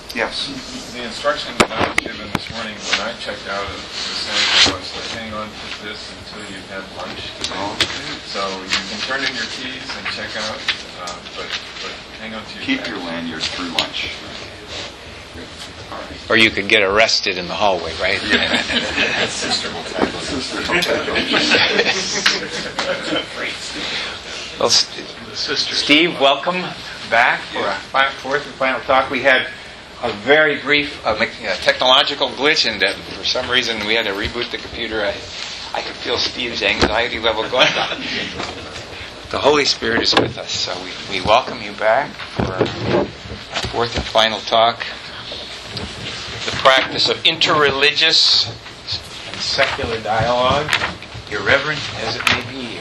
Yes. The instruction that I was given this morning when I checked out of the center was to hang on to this until you had lunch today. So you can turn in your keys and check out, but hang on to your Keep bag. your lanyard through lunch. Or you could get arrested in the hallway, right? Sister will tackle Well, Steve, welcome back for a fourth and final talk. We had a very brief technological glitch, and for some reason we had to reboot the computer. I could feel Steve's anxiety level going up. The Holy Spirit is with us, so we welcome you back for our fourth and final talk. The practice of interreligious and secular dialogue, irreverent as it may be,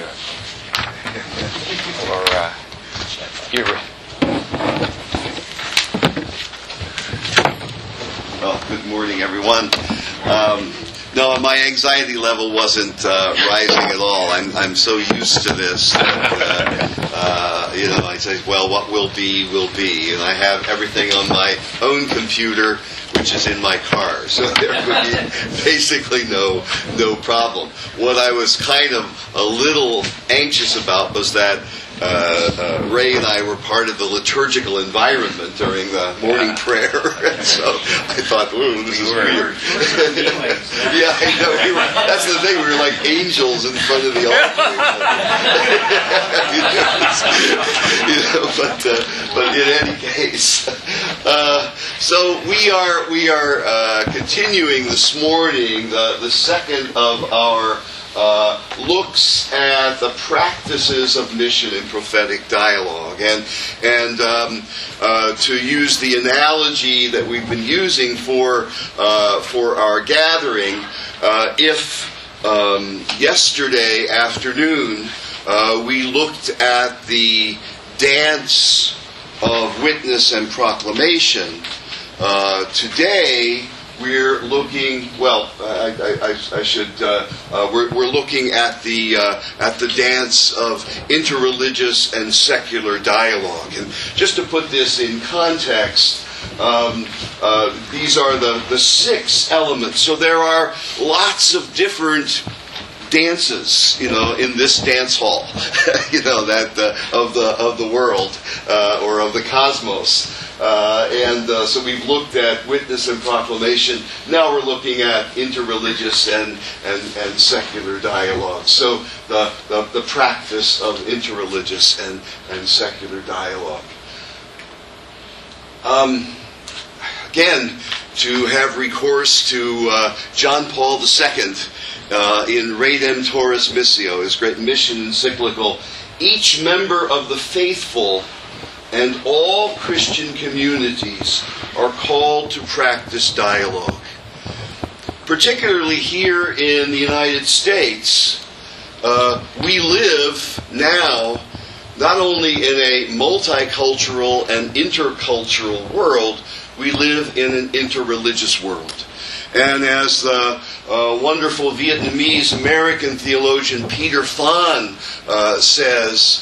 Well, good morning, everyone. No, my anxiety level wasn't rising at all. I'm so used to this that, I say, well, what will be, will be. And I have everything on my own computer, which is in my car. So there would be basically no problem. What I was kind of a little anxious about was that Ray and I were part of the liturgical environment during the morning prayer, and so I thought, "Ooh, this is weird." Yeah, I know. That's the thing. We were like angels in front of the altar. But in any case, so we are continuing this morning the second of our looks at the practices of mission and prophetic dialogue, and to use the analogy that we've been using for our gathering, if yesterday afternoon we looked at the dance of witness and proclamation, today we're looking. Well, we're looking at the dance of interreligious and secular dialogue. And just to put this in context, these are the 6 elements. So there are lots of different dances, in this dance hall, of the world or of the cosmos. So we've looked at witness and proclamation. Now we're looking at interreligious and secular dialogue. So the practice of interreligious and secular dialogue. Again, to have recourse to John Paul II in Redemptoris Missio, his great mission encyclical, each member of the faithful and all Christian communities are called to practice dialogue. Particularly here in the United States, we live now not only in a multicultural and intercultural world, we live in an interreligious world. And as the wonderful Vietnamese American theologian Peter Phan says,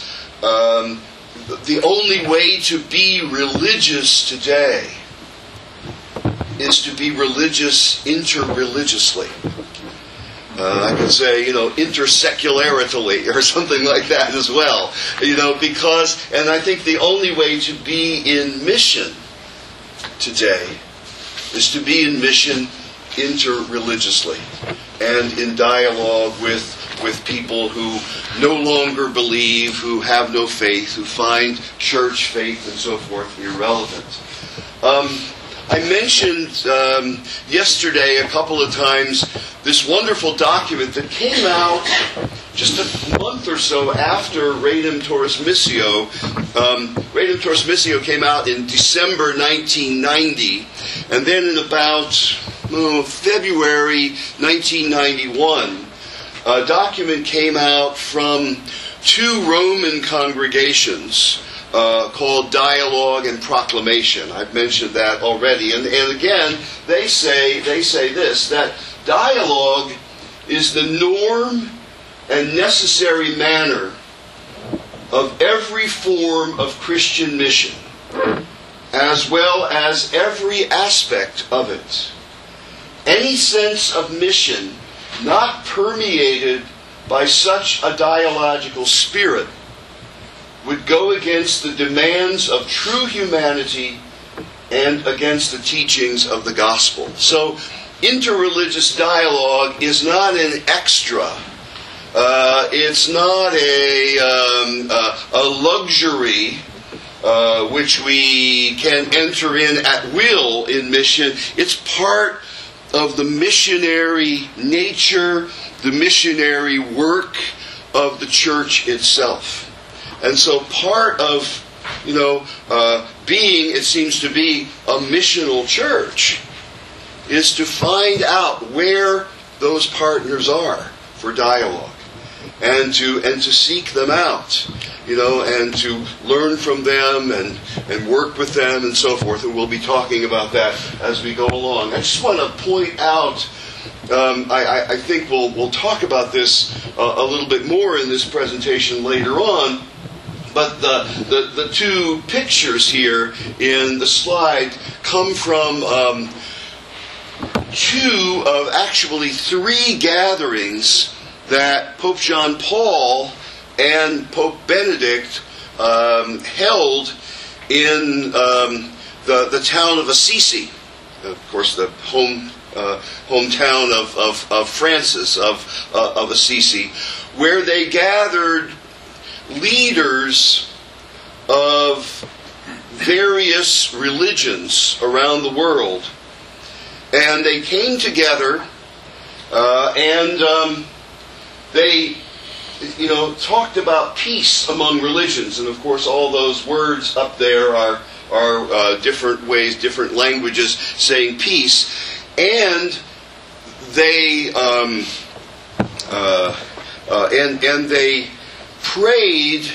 the only way to be religious today is to be religious interreligiously. I could say, intersecularly or something like that as well. And I think the only way to be in mission today is to be in mission interreligiously and in dialogue with people who no longer believe, who have no faith, who find church faith and so forth irrelevant. I mentioned yesterday a couple of times this wonderful document that came out just a month or so after Redemptoris Missio. Redemptoris Missio came out in December 1990, and then in about February 1991, a document came out from 2 Roman congregations called Dialogue and Proclamation. I've mentioned that already. And again, they say this, that dialogue is the norm and necessary manner of every form of Christian mission as well as every aspect of it. Any sense of mission not permeated by such a dialogical spirit would go against the demands of true humanity and against the teachings of the gospel. So, interreligious dialogue is not an extra. It's not a luxury which we can enter in at will in mission. It's part of the missionary nature, the missionary work of the church itself. And so part of, being, it seems to be, a missional church is to find out where those partners are for dialogue and to seek them out, and to learn from them and work with them and so forth. And we'll be talking about that as we go along. I just want to point out, I think we'll talk about this a little bit more in this presentation later on. But the two pictures here in the slide come from actually three gatherings that Pope John Paul and Pope Benedict held in the town of Assisi, of course, the hometown of Francis of Assisi, where they gathered leaders of various religions around the world, and they came together and they talked about peace among religions. And of course all those words up there are different ways, different languages saying peace. And they and they prayed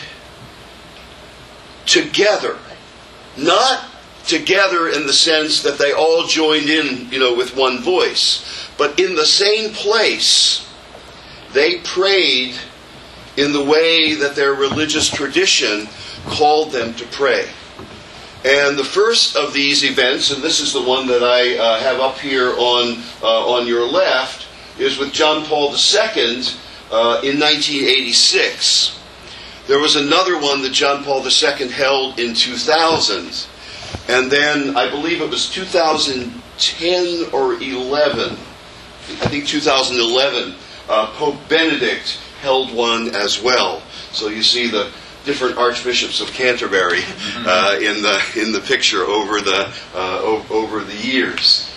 together, not together in the sense that they all joined in, with one voice, but in the same place. They prayed in the way that their religious tradition called them to pray. And the first of these events, and this is the one that I have up here on your left, is with John Paul II in 1986. There was another one that John Paul II held in 2000. And then, I believe it was 2010 or 11. I think 2011, Pope Benedict held one as well. So you see the different archbishops of Canterbury in the picture over the years.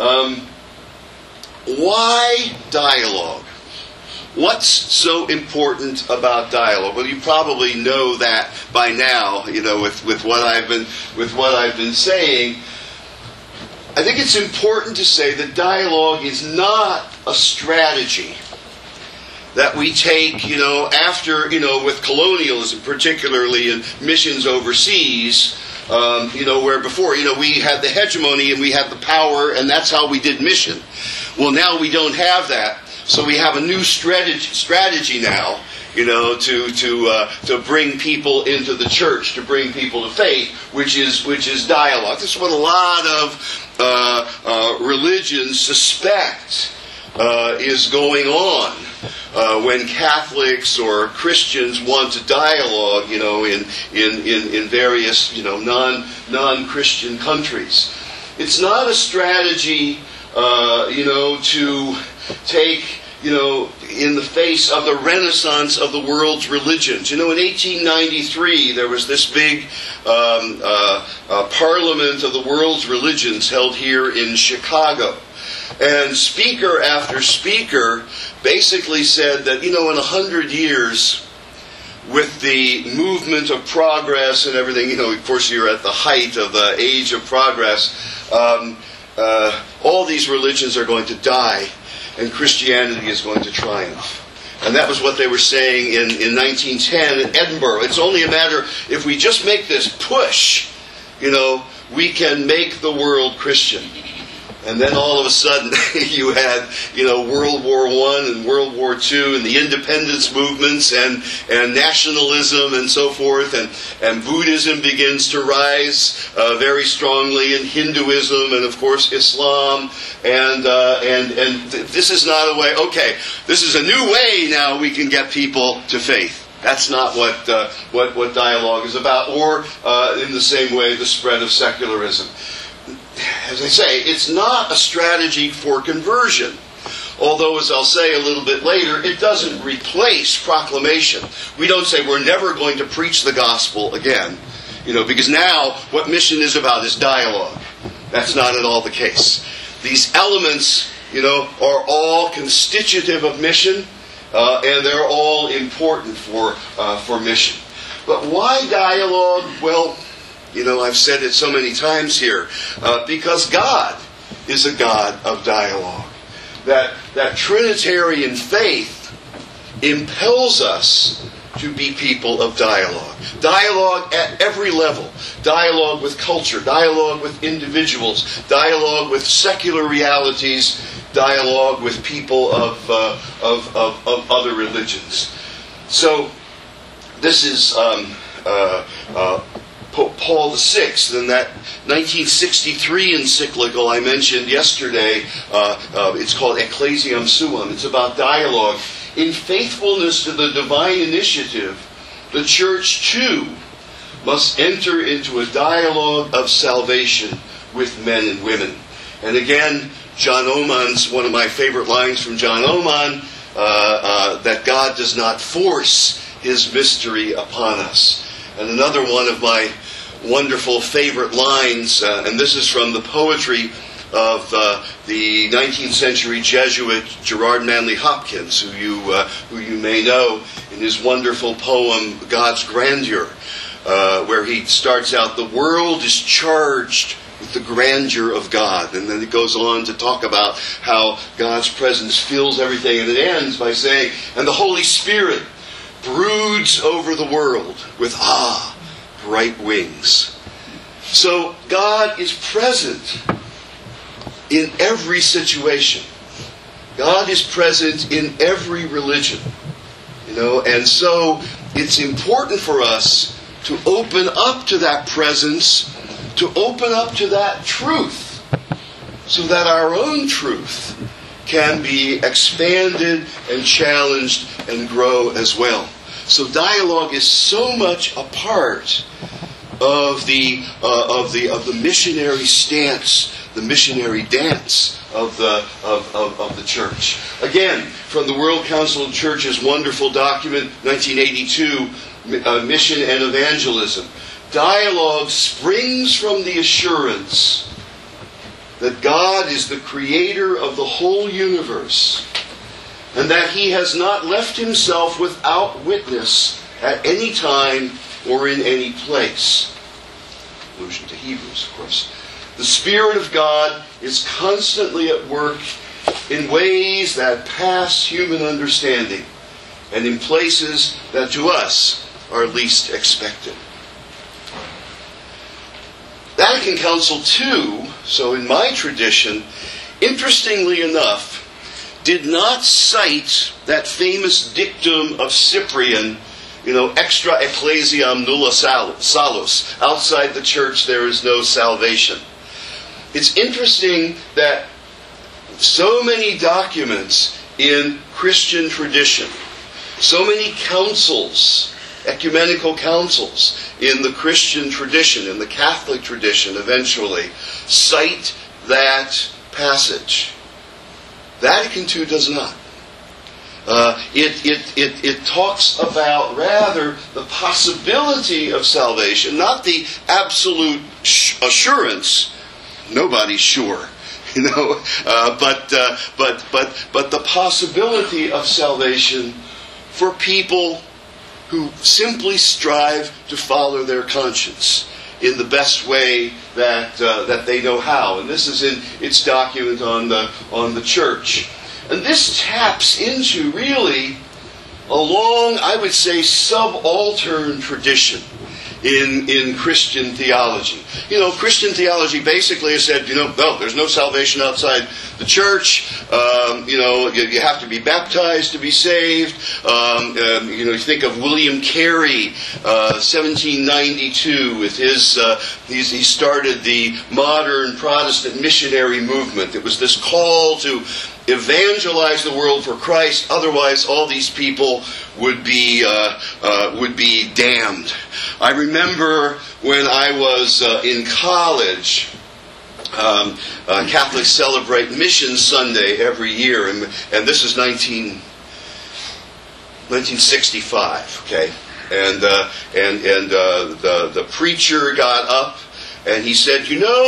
Why dialogue? What's so important about dialogue? Well, you probably know that by now, with what I've been saying. I think it's important to say that dialogue is not a strategy that we take, after, with colonialism, particularly in missions overseas, where before, we had the hegemony and we had the power, and that's how we did mission. Well, now we don't have that. So we have a new strategy now, to bring people into the church, to bring people to faith, which is dialogue. This is what a lot of religions suspect is going on when Catholics or Christians want to dialogue, in various non-Christian countries. It's not a strategy, to take, in the face of the renaissance of the world's religions. In 1893, there was this big parliament of the world's religions held here in Chicago. And speaker after speaker basically said that, in 100 years, with the movement of progress and everything, of course you're at the height of the age of progress, all these religions are going to die, and Christianity is going to triumph. And that was what they were saying in 1910 in Edinburgh. It's only a matter, if we just make this push, we can make the world Christian. And then all of a sudden, you had, World War I and World War II and the independence movements and nationalism and so forth. And Buddhism begins to rise very strongly, and Hinduism and, of course, Islam. And this is not a way, okay, this is a new way now we can get people to faith. That's not what dialogue is about. Or, in the same way, the spread of secularism. As I say, it's not a strategy for conversion. Although, as I'll say a little bit later, it doesn't replace proclamation. We don't say we're never going to preach the gospel again, because now what mission is about is dialogue. That's not at all the case. These elements, are all constitutive of mission, and they're all important for mission. But why dialogue? Well, I've said it so many times here, because God is a God of dialogue. That Trinitarian faith impels us to be people of dialogue. Dialogue at every level. Dialogue with culture, dialogue with individuals, dialogue with secular realities, dialogue with people of other religions. So, this is Pope Paul VI, in that 1963 encyclical I mentioned yesterday. It's called Ecclesiam Suam. It's about dialogue. In faithfulness to the divine initiative, the Church too must enter into a dialogue of salvation with men and women. And again, John Oman's, one of my favorite lines from John Oman, that God does not force His mystery upon us. And another one of my wonderful favorite lines, and this is from the poetry of the 19th century Jesuit Gerard Manley Hopkins, who you may know in his wonderful poem God's Grandeur, where he starts out, "The world is charged with the grandeur of God," and then it goes on to talk about how God's presence fills everything, and it ends by saying, "And the Holy Spirit broods over the world with bright wings." So God is present in every situation. God is present in every religion. And so it's important for us to open up to that presence, to open up to that truth, so that our own truth can be expanded and challenged and grow as well. So dialogue is so much a part of the missionary stance, the missionary dance of the church. Again, from the World Council of Churches' wonderful document, 1982, Mission and Evangelism. Dialogue springs from the assurance that God is the creator of the whole universe, and that He has not left Himself without witness at any time or in any place. Allusion to Hebrews, of course. The Spirit of God is constantly at work in ways that pass human understanding, and in places that to us are least expected. Vatican Council II, so in my tradition, interestingly enough, did not cite that famous dictum of Cyprian, extra ecclesiam nulla salus. Outside the church there is no salvation. It's interesting that so many documents in Christian tradition, so many councils, ecumenical councils in the Christian tradition, in the Catholic tradition eventually, cite that passage. Vatican II does not. It talks about rather the possibility of salvation, not the absolute assurance. Nobody's sure, but the possibility of salvation for people who simply strive to follow their conscience in the best way that they know how. And this is in its document on the church. And this taps into really a long, I would say, subaltern tradition in Christian theology. Christian theology basically has said, no, there's no salvation outside the church. You have to be baptized to be saved. You think of William Carey, 1792, with his, he started the modern Protestant missionary movement. It was this call to evangelize the world for Christ, otherwise all these people would be damned. I remember when I was in college, Catholics celebrate Mission Sunday every year, and this is 1965. Okay, and the preacher got up and he said,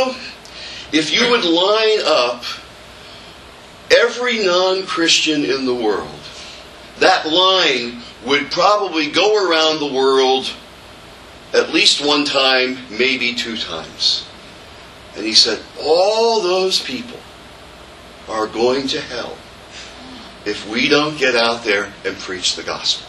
if you would line up every non-Christian in the world, that line would probably go around the world at least one time, maybe two times. And he said, all those people are going to hell if we don't get out there and preach the gospel.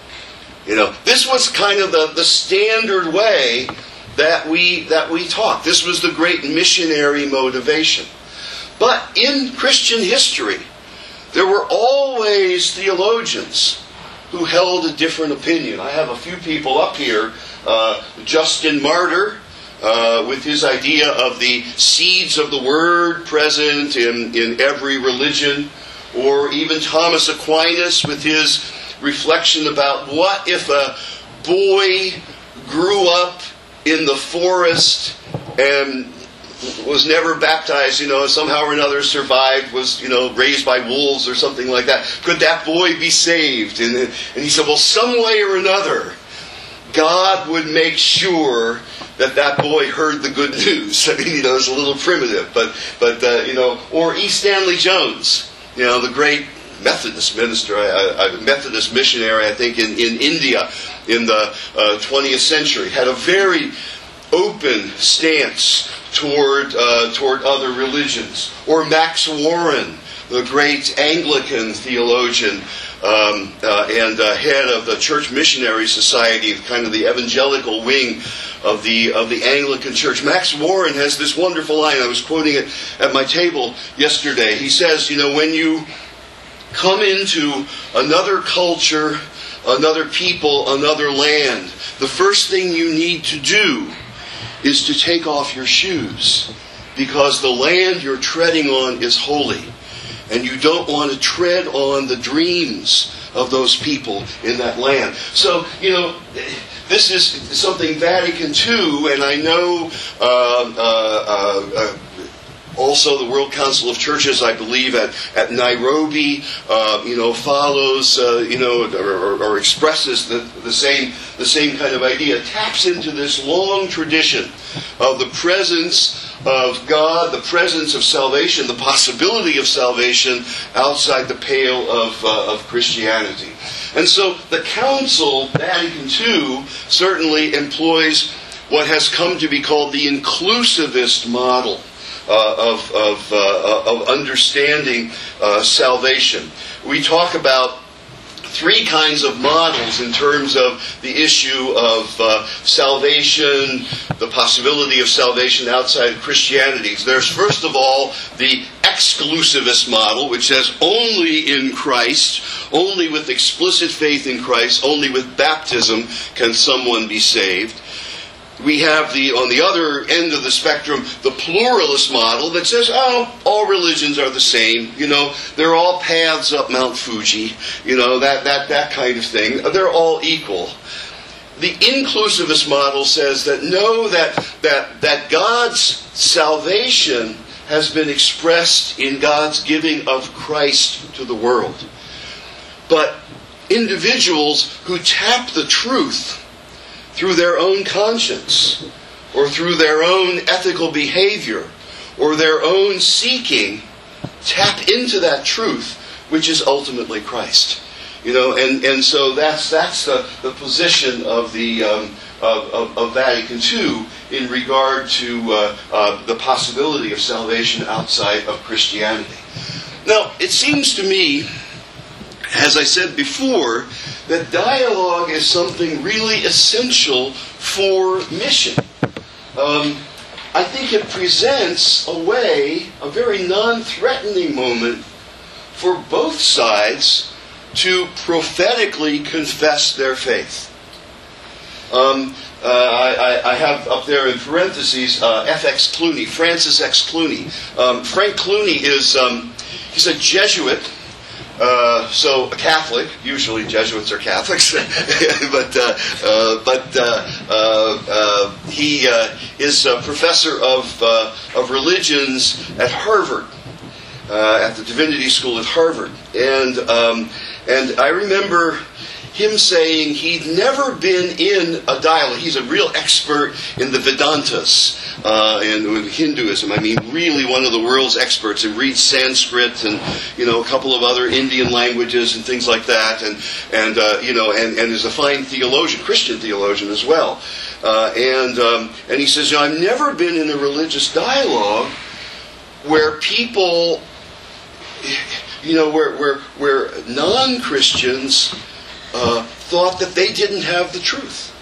This was kind of the standard way that we talk. This was the great missionary motivation. But in Christian history, there were always theologians who held a different opinion. I have a few people up here. Justin Martyr, with his idea of the seeds of the Word present in every religion. Or even Thomas Aquinas with his reflection about what if a boy grew up in the forest and was never baptized, somehow or another survived, was, raised by wolves or something like that. Could that boy be saved? And he said, well, some way or another, God would make sure that boy heard the good news. I mean, it's a little primitive, but or E. Stanley Jones, the great Methodist minister, Methodist missionary, I think, in India in the 20th century, had a very open stance toward other religions. Or Max Warren, the great Anglican theologian and head of the Church Missionary Society, kind of the evangelical wing of the Anglican Church. Max Warren has this wonderful line. I was quoting it at my table yesterday. He says, when you come into another culture, another people, another land, the first thing you need to do is to take off your shoes, because the land you're treading on is holy, and you don't want to tread on the dreams of those people in that land. So, this is something Vatican II, and I know also the World Council of Churches, I believe, at Nairobi, follows, or expresses the same kind of idea. Taps into this long tradition of the presence of God, the presence of salvation, the possibility of salvation outside the pale of Christianity. And so the Council, Vatican II, certainly employs what has come to be called the inclusivist model of understanding salvation. We talk about three kinds of models in terms of the issue of salvation, the possibility of salvation outside of Christianity. There's, first of all, the exclusivist model, which says only in Christ, only with explicit faith in Christ, only with baptism can someone be saved. We have on the other end of the spectrum, the pluralist model that says, all religions are the same. They're all paths up Mount Fuji. That kind of thing. They're all equal. The inclusivist model says that that God's salvation has been expressed in God's giving of Christ to the world. But individuals who tap the truth through their own conscience, or through their own ethical behavior, or their own seeking, tap into that truth, which is ultimately Christ. And so that's the position of the of Vatican II in regard to the possibility of salvation outside of Christianity. Now, it seems to me, as I said before, that dialogue is something really essential for mission. I think it presents a very non-threatening moment for both sides to prophetically confess their faith. I have up there in parentheses F.X. Clooney, Francis X. Clooney. Frank Clooney is he's a Jesuit, so a Catholic. Usually Jesuits are Catholics, but he is a professor of religions at Harvard, at the Divinity School at Harvard, and I remember him saying he'd never been in a dialogue. He's a real expert in the Vedantas and Hinduism. I mean, really one of the world's experts, and reads Sanskrit and a couple of other Indian languages and things like that, and is a fine theologian, Christian theologian as well. And he says, I've never been in a religious dialogue where people, where non-Christians thought that they didn't have the truth,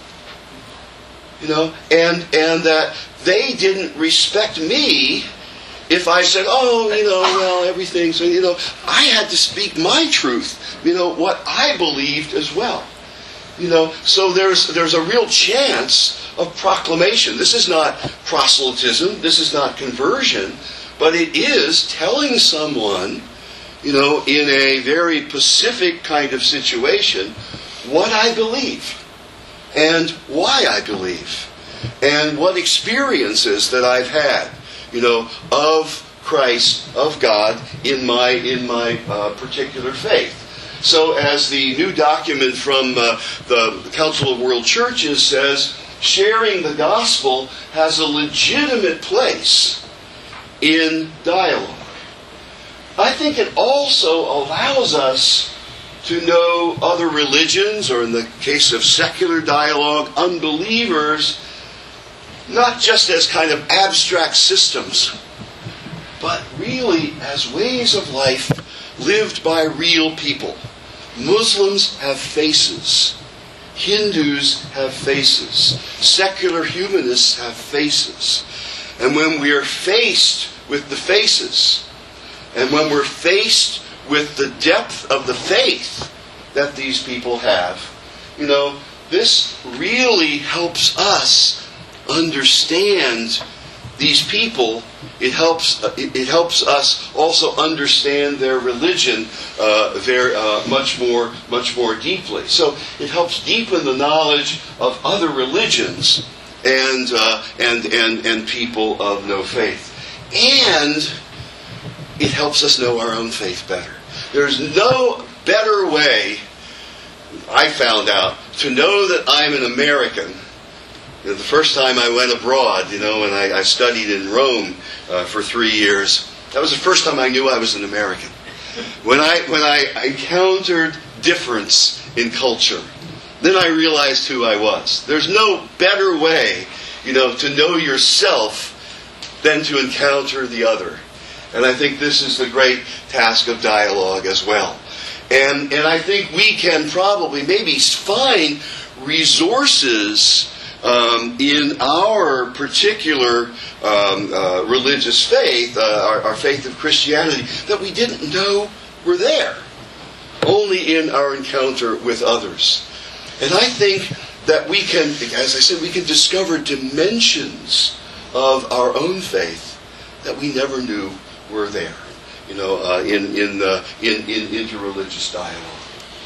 and that they didn't respect me if I said, everything's, I had to speak my truth, what I believed as well, so there's a real chance of proclamation. This is not proselytism, this is not conversion, but it is telling someone, in a very pacific kind of situation, what I believe and why I believe and what experiences that I've had, of Christ, of God in my particular faith. So as the new document from the Council of World Churches says, sharing the gospel has a legitimate place in dialogue. I think it also allows us to know other religions, or in the case of secular dialogue, unbelievers, not just as kind of abstract systems, but really as ways of life lived by real people. Muslims have faces. Hindus have faces. Secular humanists have faces. And when we are faced with the faces, and when we're faced with the depth of the faith that these people have, this really helps us understand these people. It helps us also understand their religion much more deeply. So it helps deepen the knowledge of other religions and people of no faith. And it helps us know our own faith better. There's no better way, I found out, to know that I'm an American. The first time I went abroad, when I studied in Rome for 3 years, that was the first time I knew I was an American. When I encountered difference in culture, then I realized who I was. There's no better way, to know yourself than to encounter the other. And I think this is the great task of dialogue as well. And I think we can probably maybe find resources in our particular religious faith, our faith of Christianity, that we didn't know were there, only in our encounter with others. And I think that we can, as I said, we can discover dimensions of our own faith that we never knew were there, in interreligious dialogue.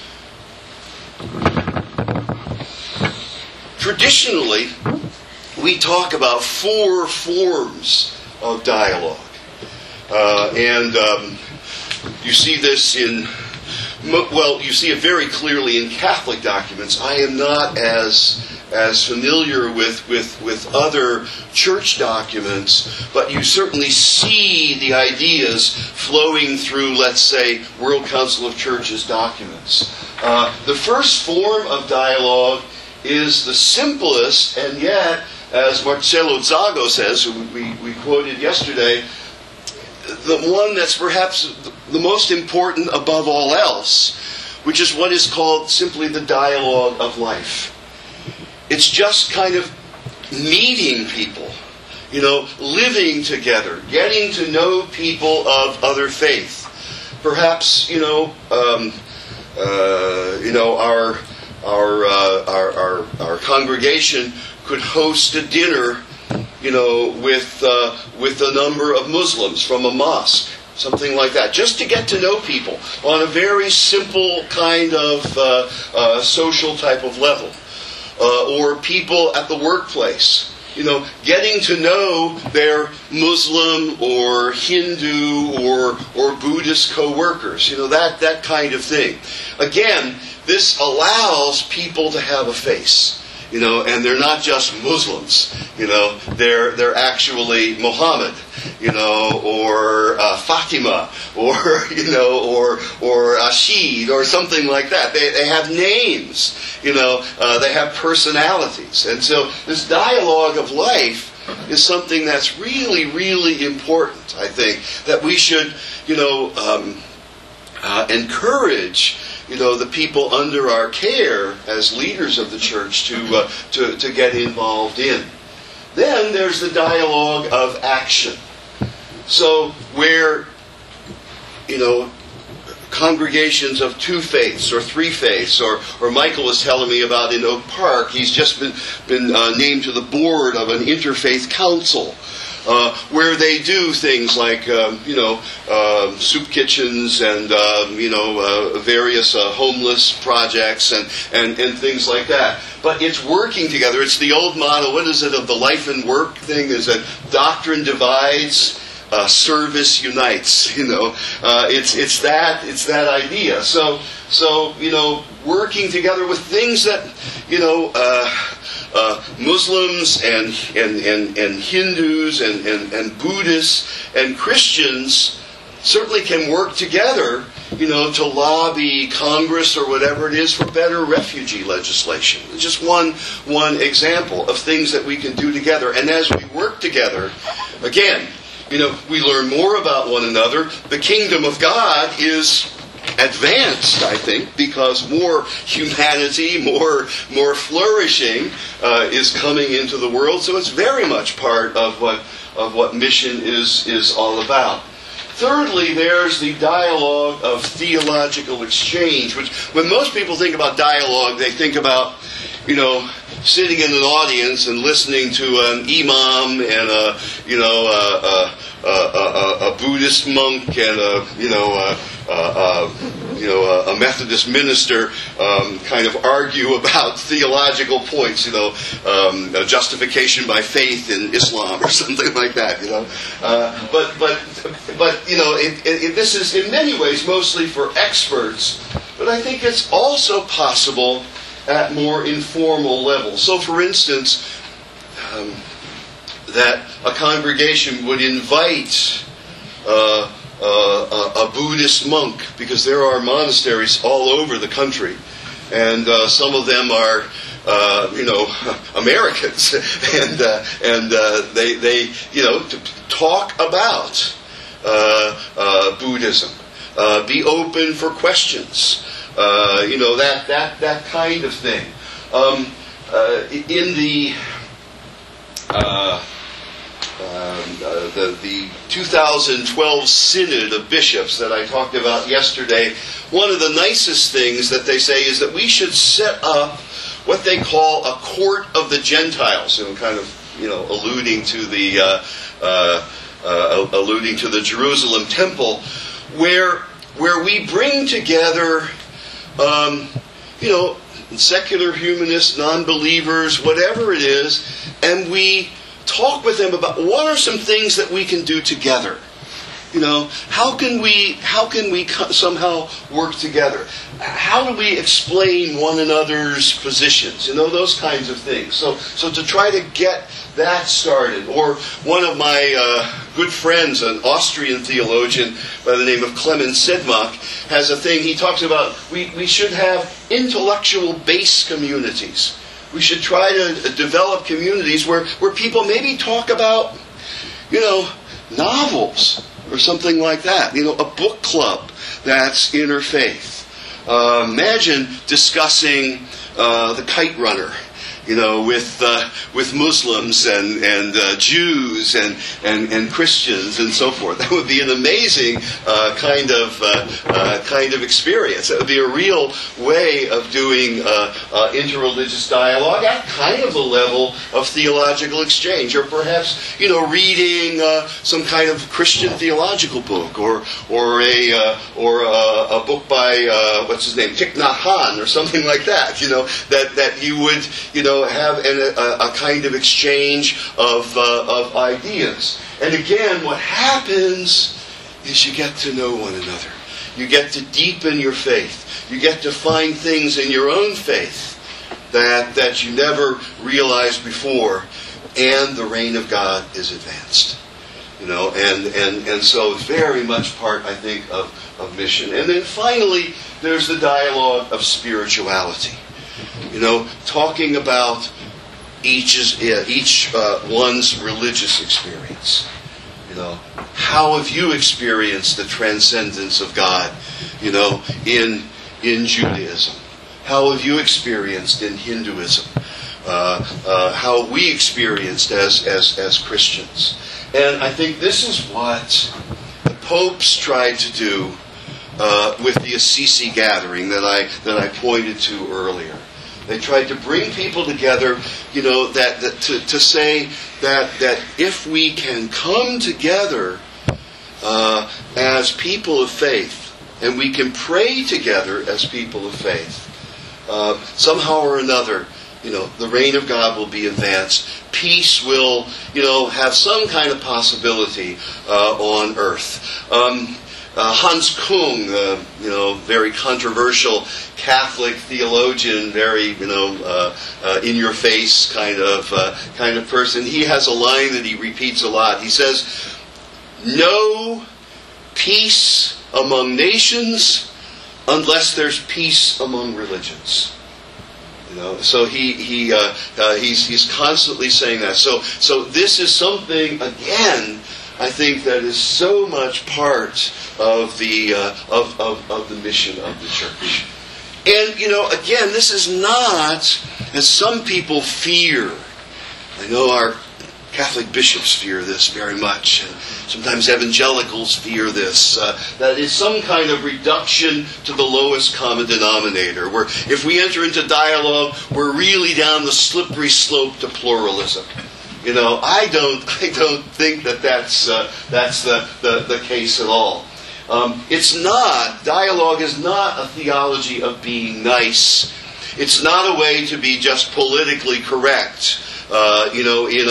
Traditionally, we talk about 4 forms of dialogue, and you see this you see it very clearly in Catholic documents. I am not as familiar with other church documents, but you certainly see the ideas flowing through, let's say, World Council of Churches documents. The first form of dialogue is the simplest, and yet, as Marcello Zago says, who we quoted yesterday, the one that's perhaps the most important above all else, which is what is called simply the dialogue of life. It's just kind of meeting people, living together, getting to know people of other faith. Perhaps, our congregation could host a dinner, with a number of Muslims from a mosque, something like that, just to get to know people on a very simple kind of social type of level, or people at the workplace. Getting to know their Muslim or Hindu or Buddhist co-workers, that kind of thing. Again, this allows people to have a face, and they're not just Muslims, they're actually Muhammad, or Fatima, or Ashid, or something like that. They have names, they have personalities. And so this dialogue of life is something that's really, really important, I think, that we should, encourage the people under our care as leaders of the church to get involved in. Then there's the dialogue of action. So where, congregations of 2 faiths or 3 faiths, or Michael was telling me about in Oak Park, he's just been named to the board of an interfaith council, where they do things like, soup kitchens and, various homeless projects and things like that. But it's working together. It's the old motto, what is it, of the life and work thing, is that doctrine divides, service unites. It's that idea. So working together with things that, Muslims and Hindus and Buddhists and Christians certainly can work together, to lobby Congress or whatever it is for better refugee legislation. It's just one example of things that we can do together. And as we work together, again, we learn more about one another. The kingdom of God is advanced, I think, because more humanity, more flourishing is coming into the world. So it's very much part of what mission is all about. Thirdly, there's the dialogue of theological exchange, which when most people think about dialogue, they think about, sitting in an audience and listening to an imam and a Buddhist monk and a Methodist minister kind of argue about theological points, justification by faith in Islam or something like that, But this is in many ways mostly for experts, but I think it's also possible at more informal levels. So, for instance, that a congregation would invite a Buddhist monk, because there are monasteries all over the country, and some of them are, Americans, and they to talk about Buddhism, be open for questions. That kind of thing. In the 2012 Synod of Bishops that I talked about yesterday, one of the nicest things that they say is that we should set up what they call a court of the Gentiles, alluding to the Jerusalem temple, where we bring together secular humanists, non-believers, whatever it is, and we talk with them about what are some things that we can do together. How can we somehow work together? How do we explain one another's positions? Those kinds of things. So to try to get that started. Or one of my good friends, an Austrian theologian by the name of Clemens Sedmak, has a thing. He talks about we should have intellectual base communities. We should try to develop communities where people maybe talk about, novels or something like that. A book club that's interfaith. Imagine discussing the kite runner, with Muslims and Jews and Christians and so forth. That would be an amazing kind of experience. That would be a real way of doing interreligious dialogue at kind of a level of theological exchange, or perhaps reading some kind of Christian theological book, or a book by what's his name, Thich Nhat Hanh, or something like that. That you would have a kind of exchange of ideas. And again, what happens is you get to know one another. You get to deepen your faith. You get to find things in your own faith that you never realized before, and the reign of God is advanced. And so very much part, I think, of mission. And then finally, there's the dialogue of spirituality. Talking about each one's religious experience. How have you experienced the transcendence of God, in Judaism? How have you experienced in Hinduism? How we experienced as Christians. And I think this is what the popes tried to do with the Assisi gathering that I pointed to earlier. They tried to bring people together, to say that if we can come together as people of faith, and we can pray together as people of faith, somehow or another, the reign of God will be advanced. Peace will, have some kind of possibility on earth. Hans Kung, very controversial Catholic theologian, very in your face kind of person. He has a line that he repeats a lot. He says, "No peace among nations unless there's peace among religions." So he's constantly saying that. So this is something, again, I think, that is so much part of the mission of the church. And again, this is not, as some people fear. I know our Catholic bishops fear this very much, and sometimes evangelicals fear this. That is some kind of reduction to the lowest common denominator, where if we enter into dialogue, we're really down the slippery slope to pluralism. I don't think that's the case at all. It's not. Dialogue is not a theology of being nice. It's not a way to be just politically correct. In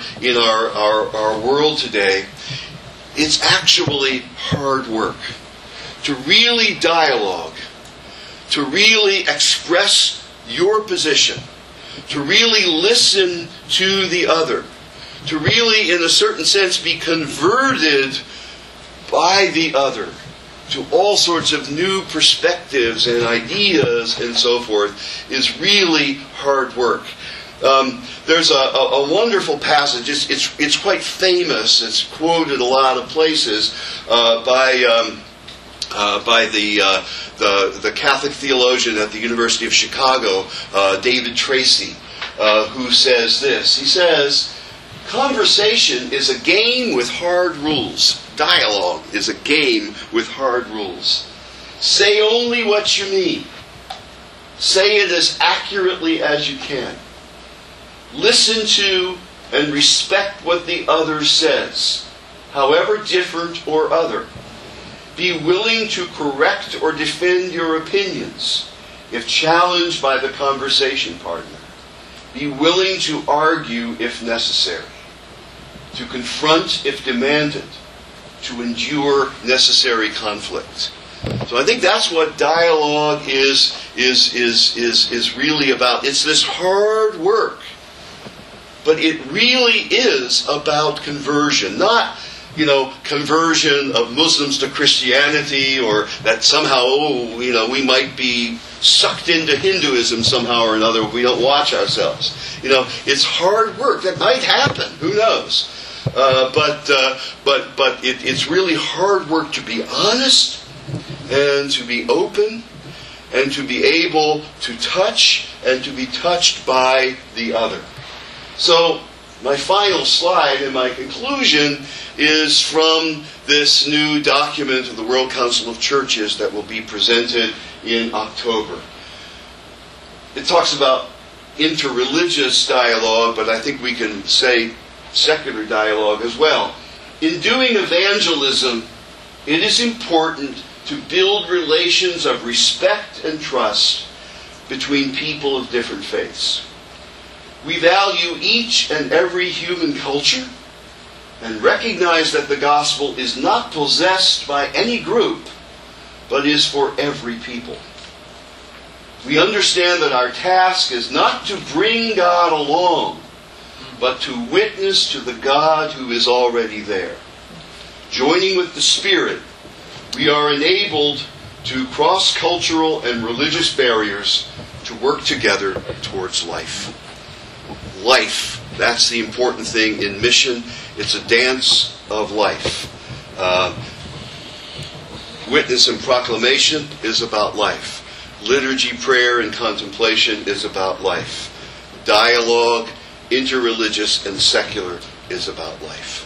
our world today, it's actually hard work to really dialogue, to really express your position, to really listen to the other, to really, in a certain sense, be converted by the other to all sorts of new perspectives and ideas and so forth, is really hard work. There's a wonderful passage. It's quite famous. It's quoted a lot of places by the Catholic theologian at the University of Chicago, David Tracy, who says this. He says, "Conversation is a game with hard rules. Dialogue is a game with hard rules. Say only what you mean. Say it as accurately as you can. Listen to and respect what the other says, however different or other. Be willing to correct or defend your opinions if challenged by the conversation partner. Be willing to argue if necessary, to confront if demanded, to endure necessary conflict." So I think that's what dialogue is really about. It's this hard work. But it really is about conversion. Not, conversion of Muslims to Christianity, or that somehow, we might be sucked into Hinduism somehow or another if we don't watch ourselves. It's hard work. That might happen. Who knows? But it's really hard work to be honest and to be open and to be able to touch and to be touched by the other. So, my final slide and my conclusion is from this new document of the World Council of Churches that will be presented in October. It talks about interreligious dialogue, but I think we can say secular dialogue as well. In doing evangelism, it is important to build relations of respect and trust between people of different faiths. We value each and every human culture and recognize that the gospel is not possessed by any group, but is for every people. We understand that our task is not to bring God along, but to witness to the God who is already there. Joining with the Spirit, we are enabled to cross cultural and religious barriers to work together towards life. Life, that's the important thing in mission. It's a dance of life. Witness and proclamation is about life. Liturgy, prayer, and contemplation is about life. Dialogue, interreligious and secular, is about life.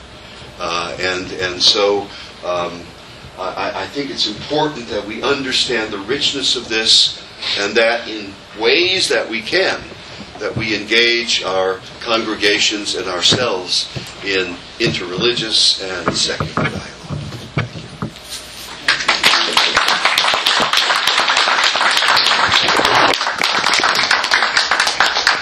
So I think it's important that we understand the richness of this, and that in ways that we can, that we engage our congregations and ourselves in interreligious and secular dialogue.